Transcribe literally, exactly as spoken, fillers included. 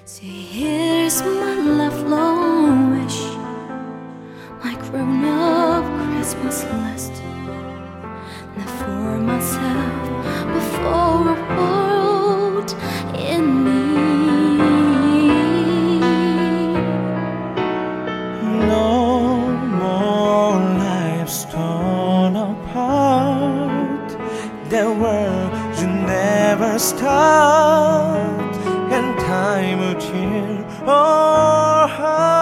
See, here's my lifelong wish, my grown-up Christmas list. Not for myself, but for a world in need. No more lives torn apart. The world you never start, and time will cheer our hearts.